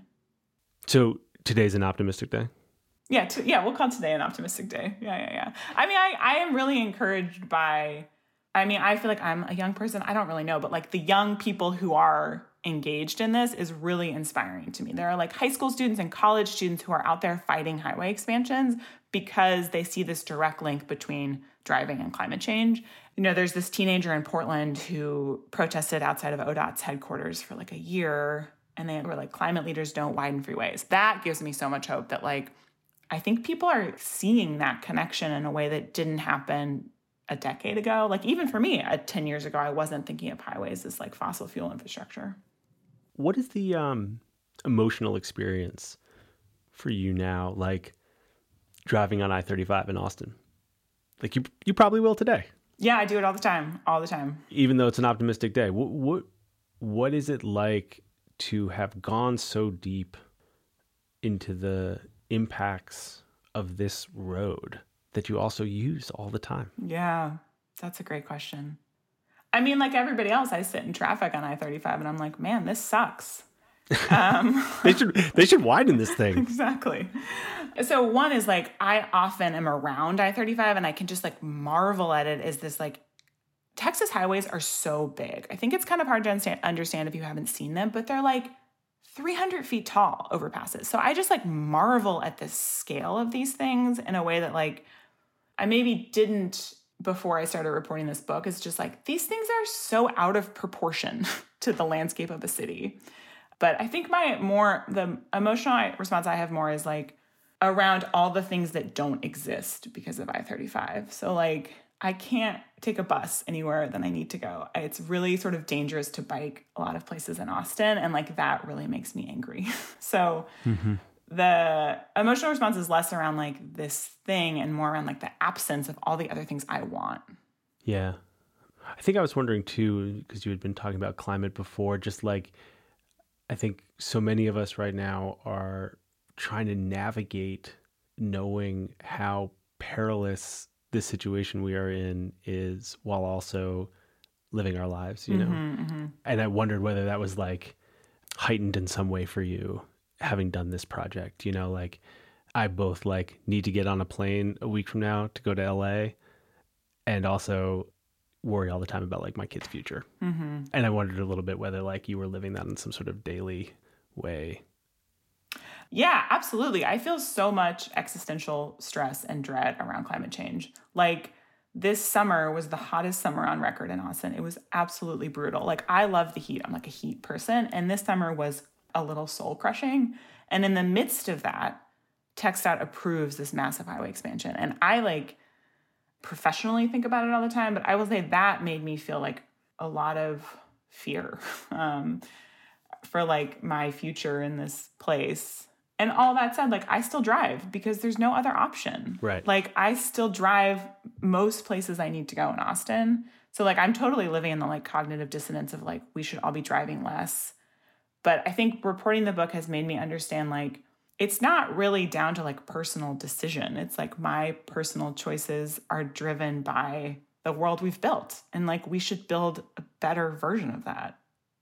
So today's an optimistic day? Yeah, t- yeah, we'll call today an optimistic day. Yeah, yeah, yeah. I mean, I, I am really encouraged by, I mean, I feel like I'm a young person. I don't really know, but like the young people who are engaged in this is really inspiring to me. There are like high school students and college students who are out there fighting highway expansions because they see this direct link between driving and climate change. You know, there's this teenager in Portland who protested outside of O D O T's headquarters for like a year, and they were like, climate leaders don't widen freeways. That gives me so much hope that like, I think people are seeing that connection in a way that didn't happen a decade ago. Like even for me, uh, ten years ago, I wasn't thinking of highways as like fossil fuel infrastructure. What is the um, emotional experience for you now, like driving on I thirty-five in Austin? Like you, you probably will today. Yeah, I do it all the time, all the time. Even though it's an optimistic day, what what what is it like to have gone so deep into the impacts of this road that you also use all the time? Yeah, that's a great question. I mean, like everybody else, I sit in traffic on I thirty-five and I'm like, man, this sucks. Um, they should they should widen this thing. Exactly. So one is like, I often am around I thirty-five and I can just like marvel at it as this like, Texas highways are so big. I think it's kind of hard to understand, understand if you haven't seen them, but they're like three hundred feet tall overpasses. So I just like marvel at the scale of these things in a way that like, I maybe didn't before I started reporting this book. It's just like, these things are so out of proportion to the landscape of a city. But I think my more, the emotional response I have more is like around all the things that don't exist because of I thirty-five. So like, I can't take a bus anywhere that I need to go. It's really sort of dangerous to bike a lot of places in Austin. And like, that really makes me angry. So mm-hmm. the emotional response is less around like this thing and more around like the absence of all the other things I want. Yeah. I think I was wondering too, because you had been talking about climate before, just like, I think so many of us right now are trying to navigate knowing how perilous this situation we are in is while also living our lives, you know? Mm-hmm, mm-hmm. And I wondered whether that was like heightened in some way for you, having done this project, you know, like I both like need to get on a plane a week from now to go to L A and also worry all the time about like my kid's future. Mm-hmm. And I wondered a little bit whether like you were living that in some sort of daily way. Yeah, absolutely. I feel so much existential stress and dread around climate change. Like this summer was the hottest summer on record in Austin. It was absolutely brutal. Like I love the heat. I'm like a heat person. And this summer was a little soul crushing. And in the midst of that, TxDOT approves this massive highway expansion. And I like professionally think about it all the time, but I will say that made me feel like a lot of fear um, for like my future in this place. And all that said, like I still drive because there's no other option. Right. Like I still drive most places I need to go in Austin. So like I'm totally living in the like cognitive dissonance of like we should all be driving less. But I think reporting the book has made me understand like it's not really down to like personal decision. It's like my personal choices are driven by the world we've built. And like we should build a better version of that.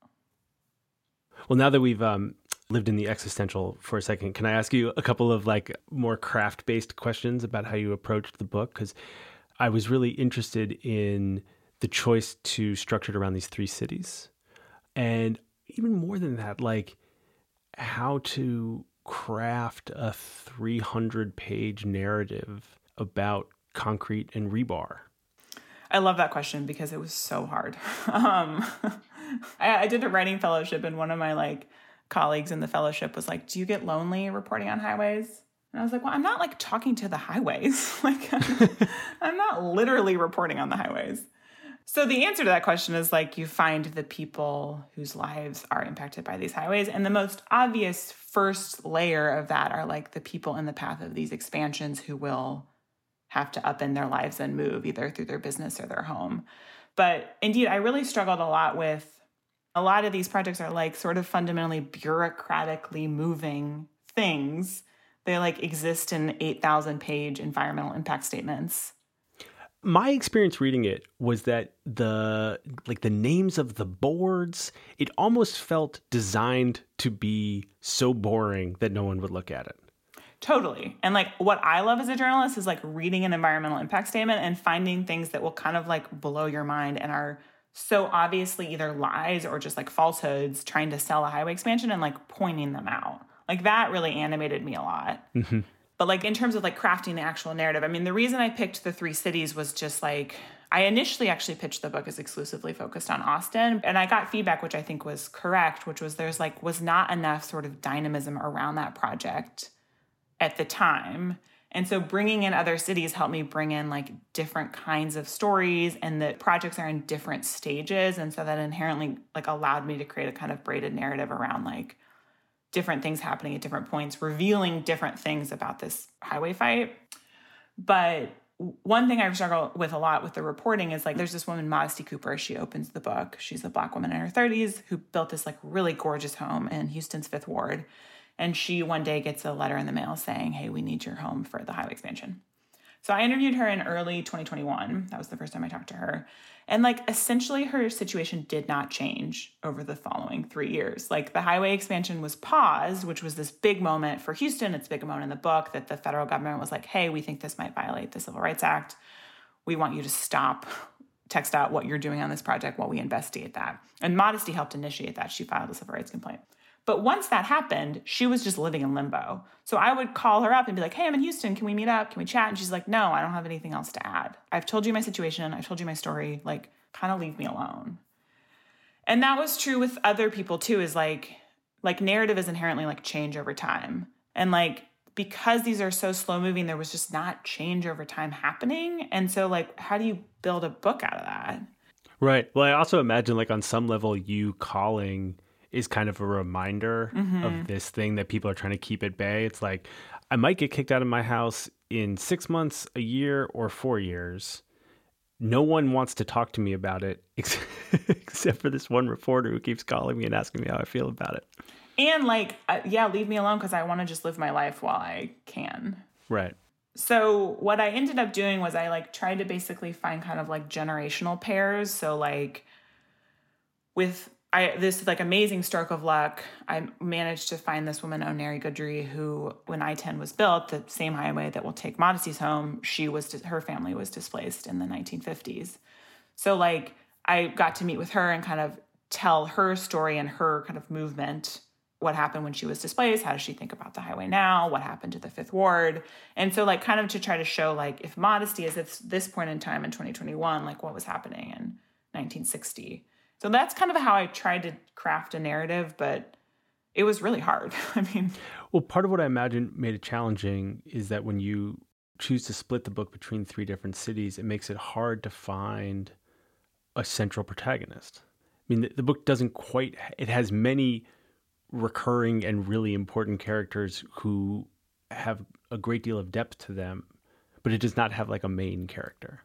Well, now that we've um, lived in the existential for a second, can I ask you a couple of like more craft-based questions about how you approached the book? Because I was really interested in the choice to structure it around these three cities. And even more than that, like how to craft a three hundred page narrative about concrete and rebar. I love that question because it was so hard. Um, I, I did a writing fellowship and one of my like colleagues in the fellowship was like, do you get lonely reporting on highways? And I was like, well, I'm not like talking to the highways. like I'm, I'm not literally reporting on the highways. So the answer to that question is like you find the people whose lives are impacted by these highways. And the most obvious first layer of that are like the people in the path of these expansions who will have to upend their lives and move either through their business or their home. But indeed, I really struggled a lot with a lot of these projects are like sort of fundamentally bureaucratically moving things. They like exist in eight thousand page environmental impact statements. My experience reading it was that the like the names of the boards, it almost felt designed to be so boring that no one would look at it. Totally. And like what I love as a journalist is like reading an environmental impact statement and finding things that will kind of like blow your mind and are so obviously either lies or just like falsehoods trying to sell a highway expansion and like pointing them out. Like that really animated me a lot. Mm-hmm. But like in terms of like crafting the actual narrative, I mean, the reason I picked the three cities was just like, I initially actually pitched the book as exclusively focused on Austin. And I got feedback, which I think was correct, which was there's like, was not enough sort of dynamism around that project at the time. And so bringing in other cities helped me bring in like different kinds of stories, and the projects are in different stages. And so that inherently like allowed me to create a kind of braided narrative around like different things happening at different points, revealing different things about this highway fight. But one thing I struggle with a lot with the reporting is like, there's this woman, Modesty Cooper. She opens the book. She's a Black woman in her thirties who built this like really gorgeous home in Houston's Fifth Ward. And she one day gets a letter in the mail saying, hey, we need your home for the highway expansion. So I interviewed her in early twenty twenty-one. That was the first time I talked to her. And like essentially her situation did not change over the following three years. Like the highway expansion was paused, which was this big moment for Houston. It's a big moment in the book that the federal government was like, hey, we think this might violate the Civil Rights Act. We want you to stop, text out what you're doing on this project while we investigate that. And Modesty helped initiate that. She filed a civil rights complaint. But once that happened, she was just living in limbo. So I would call her up and be like, hey, I'm in Houston. Can we meet up? Can we chat? And she's like, no, I don't have anything else to add. I've told you my situation. I've told you my story. Like, kind of leave me alone. And that was true with other people too, is like, like narrative is inherently like change over time. And like, because these are so slow moving, there was just not change over time happening. And so like, how do you build a book out of that? Right. Well, I also imagine like on some level, you calling is kind of a reminder mm-hmm. of this thing that people are trying to keep at bay. It's like, I might get kicked out of my house in six months, a year, or four years. No one wants to talk to me about it ex- except for this one reporter who keeps calling me and asking me how I feel about it. And like, uh, yeah, leave me alone because I want to just live my life while I can. Right. So what I ended up doing was I like tried to basically find kind of like generational pairs. So like with I this like amazing stroke of luck, I managed to find this woman, Oneri Goodry, who when I ten was built, the same highway that will take Modesty's home, she was her family was displaced in the nineteen fifties. So like I got to meet with her and kind of tell her story and her kind of movement. What happened when she was displaced? How does she think about the highway now? What happened to the Fifth Ward? And so like kind of to try to show like if Modesty is at this point in time in twenty twenty-one, like what was happening in nineteen sixty. So that's kind of how I tried to craft a narrative, but it was really hard. I mean, well, part of what I imagine made it challenging is that when you choose to split the book between three different cities, it makes it hard to find a central protagonist. I mean, the, the book doesn't quite, it has many recurring and really important characters who have a great deal of depth to them, but it does not have like a main character.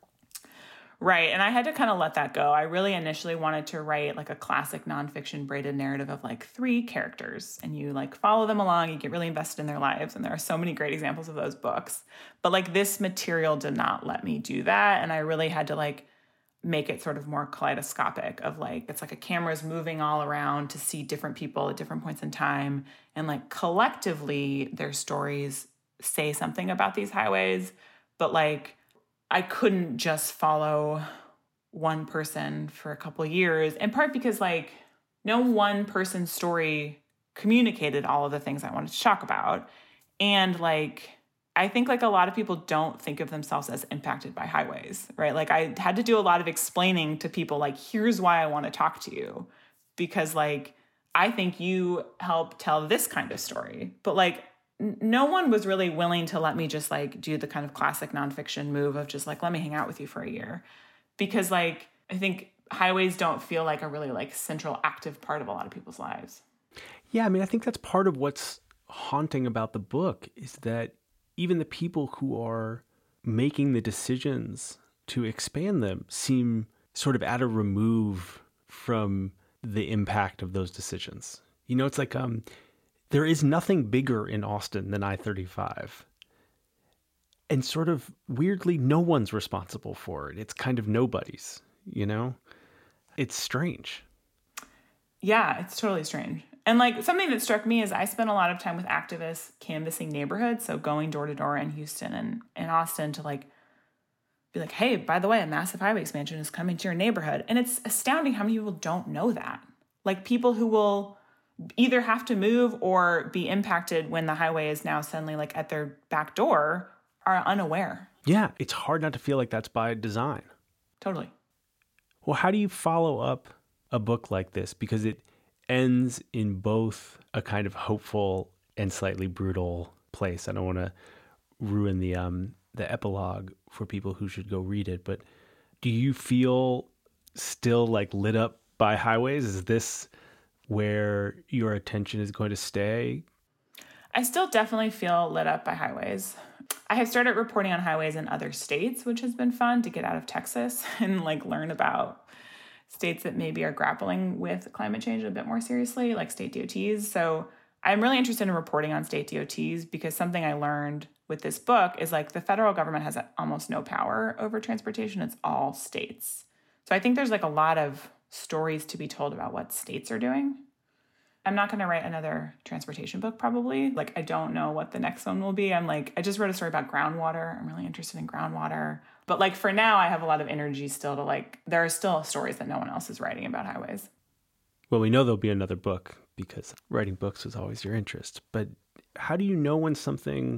Right. And I had to kind of let that go. I really initially wanted to write like a classic nonfiction braided narrative of like three characters, and you like follow them along, you get really invested in their lives. And there are so many great examples of those books. But like this material did not let me do that. And I really had to like make it sort of more kaleidoscopic of like, it's like a camera's moving all around to see different people at different points in time. And like collectively their stories say something about these highways, but like, I couldn't just follow one person for a couple of years, in part because like no one person's story communicated all of the things I wanted to talk about. And like, I think like a lot of people don't think of themselves as impacted by highways, right? Like I had to do a lot of explaining to people like, here's why I want to talk to you, because like, I think you help tell this kind of story. But like, no one was really willing to let me just like do the kind of classic nonfiction move of just like, let me hang out with you for a year. Because like, I think highways don't feel like a really like central active part of a lot of people's lives. Yeah. I mean, I think that's part of what's haunting about the book is that even the people who are making the decisions to expand them seem sort of at a remove from the impact of those decisions. You know, it's like um, there is nothing bigger in Austin than I thirty-five. And sort of weirdly, no one's responsible for it. It's kind of nobody's, you know? It's strange. Yeah, it's totally strange. And like something that struck me is I spent a lot of time with activists canvassing neighborhoods. So going door to door in Houston and in Austin to like be like, hey, by the way, a massive highway expansion is coming to your neighborhood. And it's astounding how many people don't know that. Like people who will either have to move or be impacted when the highway is now suddenly like at their back door are unaware. Yeah, it's hard not to feel like that's by design. Totally. Well, how do you follow up a book like this? Because it ends in both a kind of hopeful and slightly brutal place. I don't want to ruin the um, the epilogue for people who should go read it, but do you feel still like lit up by highways? Is this where your attention is going to stay? I still definitely feel lit up by highways. I have started reporting on highways in other states, which has been fun to get out of Texas and like learn about states that maybe are grappling with climate change a bit more seriously, like state D O Ts. So I'm really interested in reporting on state D O Ts because something I learned with this book is like the federal government has almost no power over transportation. It's all states. So I think there's like a lot of stories to be told about what states are doing. I'm not going to write another transportation book probably. Like I don't know what the next one will be. I'm like, I just wrote a story about groundwater. I'm really interested in groundwater. But like for now, I have a lot of energy still to like, there are still stories that no one else is writing about highways. Well, we know there'll be another book because writing books was always your interest. But how do you know when something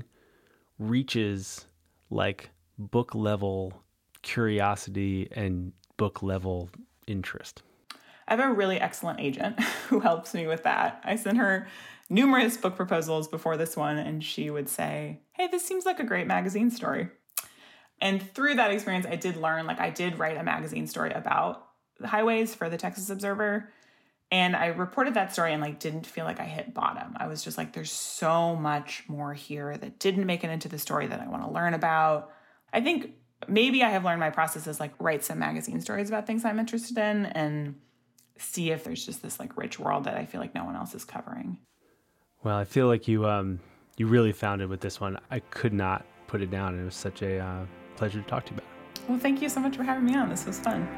reaches like book level curiosity and book level interest? I have a really excellent agent who helps me with that. I sent her numerous book proposals before this one, and she would say, hey, this seems like a great magazine story. And through that experience, I did learn, like I did write a magazine story about the highways for the Texas Observer. And I reported that story and like didn't feel like I hit bottom. I was just like, there's so much more here that didn't make it into the story that I want to learn about. I think maybe I have learned my process is like write some magazine stories about things I'm interested in and see if there's just this like rich world that I feel like no one else is covering. Well, I feel like you um you really found it with this one. I could not put it down. It was such a uh, pleasure to talk to you about it. Well, thank you so much for having me on. This was fun.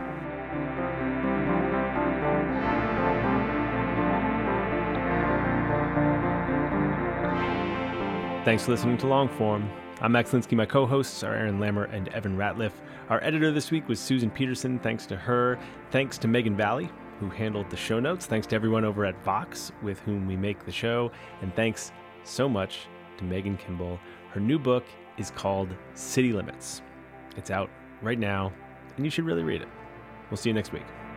Thanks for listening to Longform. I'm Max Linsky. My co-hosts are Aaron Lammer and Evan Ratliff. Our editor this week was Susan Peterson. Thanks to her. Thanks to Megan Valley, who handled the show notes. Thanks to everyone over at Vox with whom we make the show. And thanks so much to Megan Kimball. Her new book is called City Limits. It's out right now, and you should really read it. We'll see you next week.